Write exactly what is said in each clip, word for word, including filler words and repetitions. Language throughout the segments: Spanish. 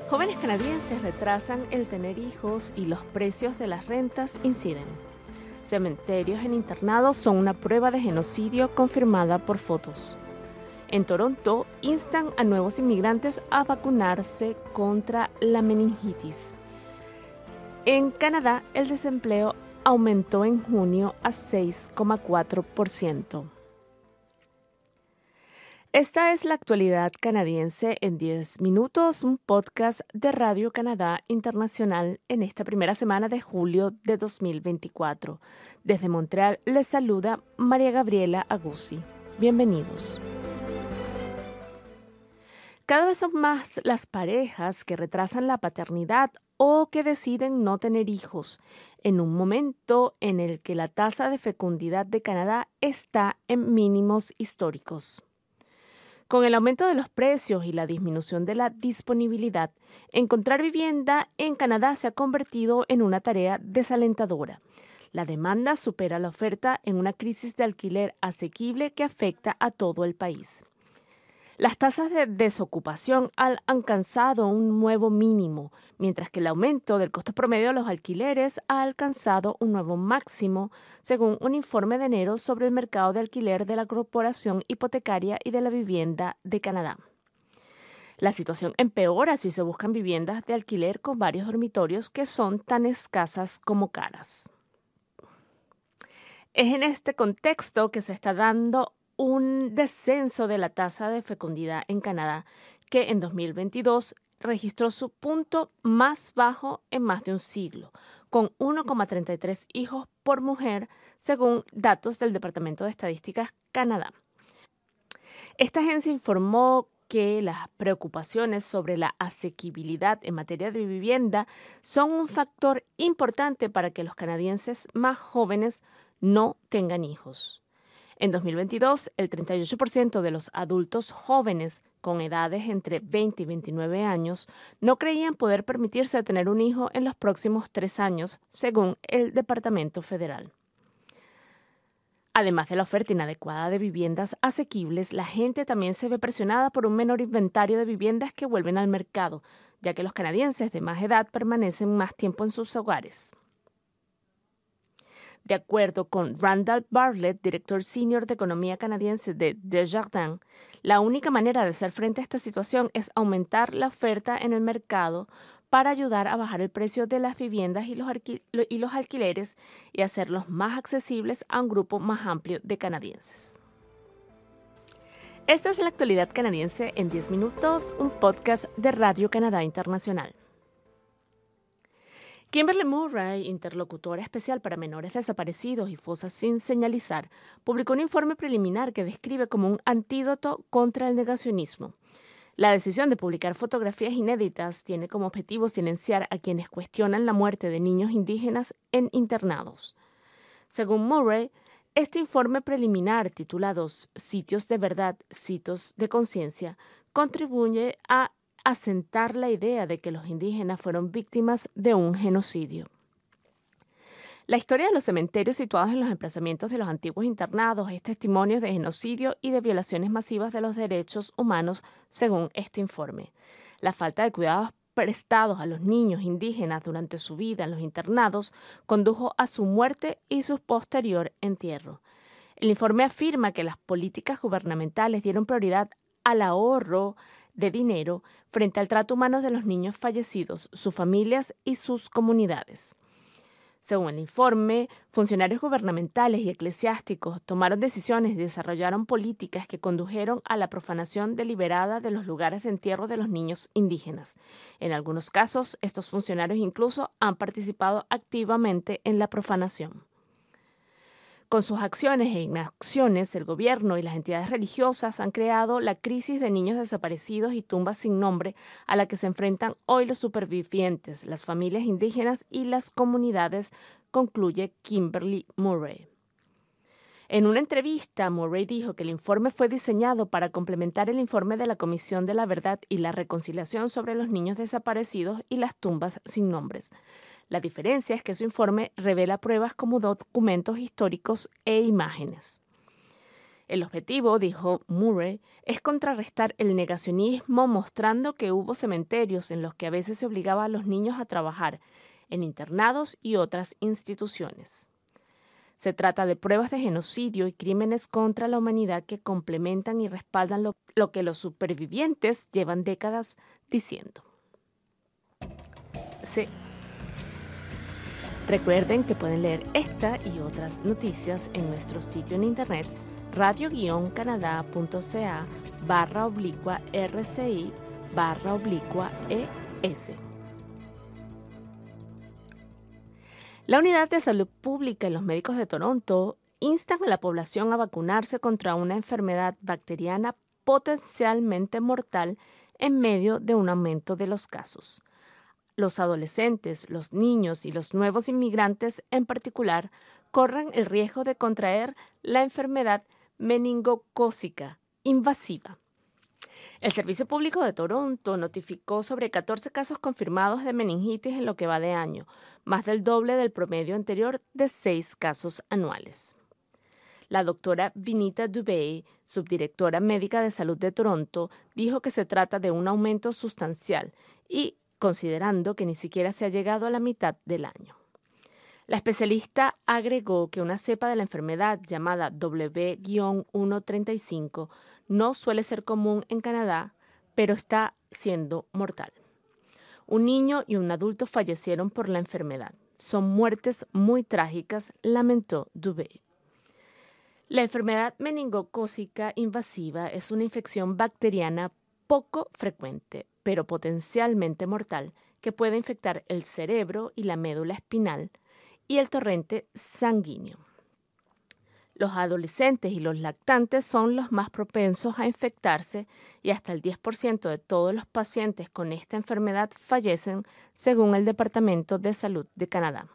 Jóvenes canadienses retrasan el tener hijos y los precios de las rentas inciden. Cementerios en internados son una prueba de genocidio confirmada por fotos. En Toronto, instan a nuevos inmigrantes a vacunarse contra la meningitis. En Canadá, el desempleo aumentó en junio a seis coma cuatro por ciento. Esta es la actualidad canadiense en diez minutos, un podcast de Radio Canadá Internacional en esta primera semana de julio de dos mil veinticuatro. Desde Montreal les saluda María Gabriela Aguzzi. Bienvenidos. Cada vez son más las parejas que retrasan la paternidad o que deciden no tener hijos, en un momento en el que la tasa de fecundidad de Canadá está en mínimos históricos. Con el aumento de los precios y la disminución de la disponibilidad, encontrar vivienda en Canadá se ha convertido en una tarea desalentadora. La demanda supera la oferta en una crisis de alquiler asequible que afecta a todo el país. Las tasas de desocupación han alcanzado un nuevo mínimo, mientras que el aumento del costo promedio de los alquileres ha alcanzado un nuevo máximo, según un informe de enero sobre el mercado de alquiler de la Corporación Hipotecaria y de la Vivienda de Canadá. La situación empeora si se buscan viviendas de alquiler con varios dormitorios que son tan escasas como caras. Es en este contexto que se está dando un descenso de la tasa de fecundidad en Canadá, que en dos mil veintidós registró su punto más bajo en más de un siglo, con uno coma treinta y tres hijos por mujer, según datos del Departamento de Estadísticas Canadá. Esta agencia informó que las preocupaciones sobre la asequibilidad en materia de vivienda son un factor importante para que los canadienses más jóvenes no tengan hijos. En dos mil veintidós, el treinta y ocho por ciento de los adultos jóvenes con edades entre veinte y veintinueve años no creían poder permitirse tener un hijo en los próximos tres años, según el Departamento Federal. Además de la oferta inadecuada de viviendas asequibles, la gente también se ve presionada por un menor inventario de viviendas que vuelven al mercado, ya que los canadienses de más edad permanecen más tiempo en sus hogares. De acuerdo con Randall Bartlett, director senior de economía canadiense de Desjardins, la única manera de hacer frente a esta situación es aumentar la oferta en el mercado para ayudar a bajar el precio de las viviendas y los, alqui- y los alquileres y hacerlos más accesibles a un grupo más amplio de canadienses. Esta es la actualidad canadiense en diez minutos, un podcast de Radio Canadá Internacional. Kimberly Murray, interlocutora especial para menores desaparecidos y fosas sin señalizar, publicó un informe preliminar que describe como un antídoto contra el negacionismo. La decisión de publicar fotografías inéditas tiene como objetivo silenciar a quienes cuestionan la muerte de niños indígenas en internados. Según Murray, este informe preliminar, titulado Sitios de verdad, sitios de conciencia, contribuye a asentar la idea de que los indígenas fueron víctimas de un genocidio. La historia de los cementerios situados en los emplazamientos de los antiguos internados es testimonio de genocidio y de violaciones masivas de los derechos humanos, según este informe. La falta de cuidados prestados a los niños indígenas durante su vida en los internados condujo a su muerte y su posterior entierro. El informe afirma que las políticas gubernamentales dieron prioridad al ahorro de dinero frente al trato humano de los niños fallecidos, sus familias y sus comunidades. Según el informe, funcionarios gubernamentales y eclesiásticos tomaron decisiones y desarrollaron políticas que condujeron a la profanación deliberada de los lugares de entierro de los niños indígenas. En algunos casos, estos funcionarios incluso han participado activamente en la profanación. Con sus acciones e inacciones, el gobierno y las entidades religiosas han creado la crisis de niños desaparecidos y tumbas sin nombre a la que se enfrentan hoy los supervivientes, las familias indígenas y las comunidades, concluye Kimberly Murray. En una entrevista, Murray dijo que el informe fue diseñado para complementar el informe de la Comisión de la Verdad y la Reconciliación sobre los niños desaparecidos y las tumbas sin nombres. La diferencia es que su informe revela pruebas como documentos históricos e imágenes. El objetivo, dijo Murray, es contrarrestar el negacionismo mostrando que hubo cementerios en los que a veces se obligaba a los niños a trabajar en internados y otras instituciones. Se trata de pruebas de genocidio y crímenes contra la humanidad que complementan y respaldan lo, lo que los supervivientes llevan décadas diciendo. Sí. Recuerden que pueden leer esta y otras noticias en nuestro sitio en internet radio-canadá.ca barra oblicua rci barra oblicua es. La Unidad de Salud Pública y los médicos de Toronto instan a la población a vacunarse contra una enfermedad bacteriana potencialmente mortal en medio de un aumento de los casos. Los adolescentes, los niños y los nuevos inmigrantes en particular corren el riesgo de contraer la enfermedad meningocócica invasiva. El Servicio Público de Toronto notificó sobre catorce casos confirmados de meningitis en lo que va de año, más del doble del promedio anterior de seis casos anuales. La doctora Vinita Dubey, subdirectora médica de salud de Toronto, dijo que se trata de un aumento sustancial y considerando que ni siquiera se ha llegado a la mitad del año. La especialista agregó que una cepa de la enfermedad llamada W ciento treinta y cinco no suele ser común en Canadá, pero está siendo mortal. Un niño y un adulto fallecieron por la enfermedad. Son muertes muy trágicas, lamentó Dubey. La enfermedad meningocócica invasiva es una infección bacteriana poco frecuente, pero potencialmente mortal, que puede infectar el cerebro y la médula espinal y el torrente sanguíneo. Los adolescentes y los lactantes son los más propensos a infectarse y hasta el diez por ciento de todos los pacientes con esta enfermedad fallecen, según el Departamento de Salud de Canadá.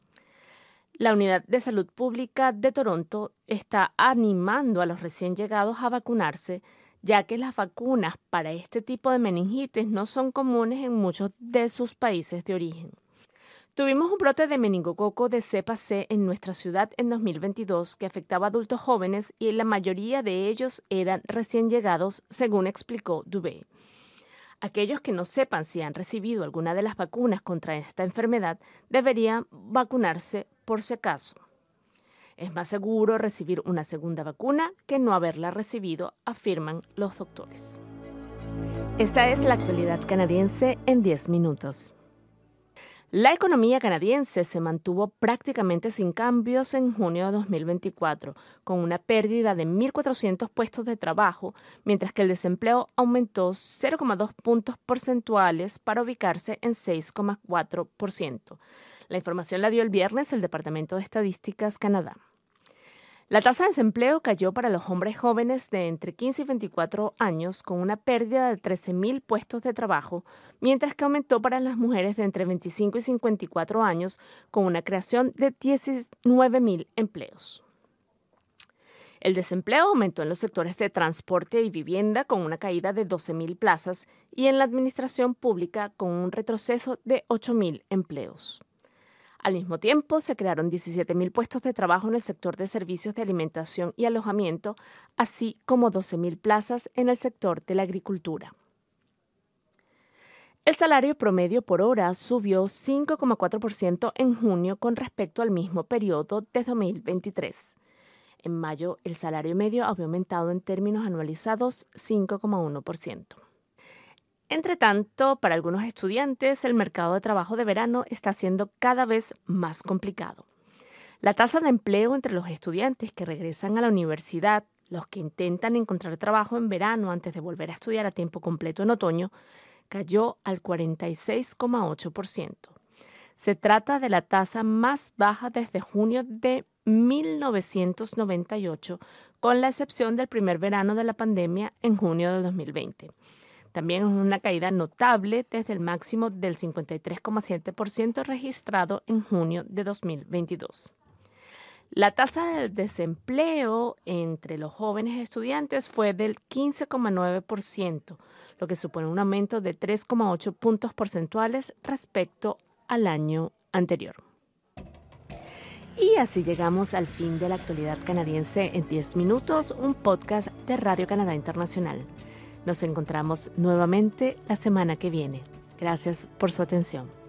La Unidad de Salud Pública de Toronto está animando a los recién llegados a vacunarse, ya que las vacunas para este tipo de meningitis no son comunes en muchos de sus países de origen. Tuvimos un brote de meningococo de cepa C en nuestra ciudad en dos mil veintidós que afectaba a adultos jóvenes y la mayoría de ellos eran recién llegados, según explicó Dubey. Aquellos que no sepan si han recibido alguna de las vacunas contra esta enfermedad deberían vacunarse por si acaso. Es más seguro recibir una segunda vacuna que no haberla recibido, afirman los doctores. Esta es la actualidad canadiense en diez minutos. La economía canadiense se mantuvo prácticamente sin cambios en junio de dos mil veinticuatro, con una pérdida de mil cuatrocientos puestos de trabajo, mientras que el desempleo aumentó cero coma dos puntos porcentuales para ubicarse en seis coma cuatro por ciento. La información la dio el viernes el Departamento de Estadísticas Canadá. La tasa de desempleo cayó para los hombres jóvenes de entre quince y veinticuatro años con una pérdida de trece mil puestos de trabajo, mientras que aumentó para las mujeres de entre veinticinco y cincuenta y cuatro años con una creación de diecinueve mil empleos. El desempleo aumentó en los sectores de transporte y vivienda con una caída de doce mil plazas y en la administración pública con un retroceso de ocho mil empleos. Al mismo tiempo, se crearon diecisiete mil puestos de trabajo en el sector de servicios de alimentación y alojamiento, así como doce mil plazas en el sector de la agricultura. El salario promedio por hora subió cinco coma cuatro por ciento en junio con respecto al mismo periodo de dos mil veintitrés. En mayo, el salario medio había aumentado en términos anualizados cinco coma uno por ciento. Entre tanto, para algunos estudiantes, el mercado de trabajo de verano está siendo cada vez más complicado. La tasa de empleo entre los estudiantes que regresan a la universidad, los que intentan encontrar trabajo en verano antes de volver a estudiar a tiempo completo en otoño, cayó al cuarenta y seis coma ocho por ciento. Se trata de la tasa más baja desde junio de mil novecientos noventa y ocho, con la excepción del primer verano de la pandemia en junio de dos mil veinte. También es una caída notable desde el máximo del cincuenta y tres coma siete por ciento registrado en junio de dos mil veintidós. La tasa de desempleo entre los jóvenes estudiantes fue del quince coma nueve por ciento, lo que supone un aumento de tres coma ocho puntos porcentuales respecto al año anterior. Y así llegamos al fin de la actualidad canadiense en diez minutos, un podcast de Radio Canadá Internacional. Nos encontramos nuevamente la semana que viene. Gracias por su atención.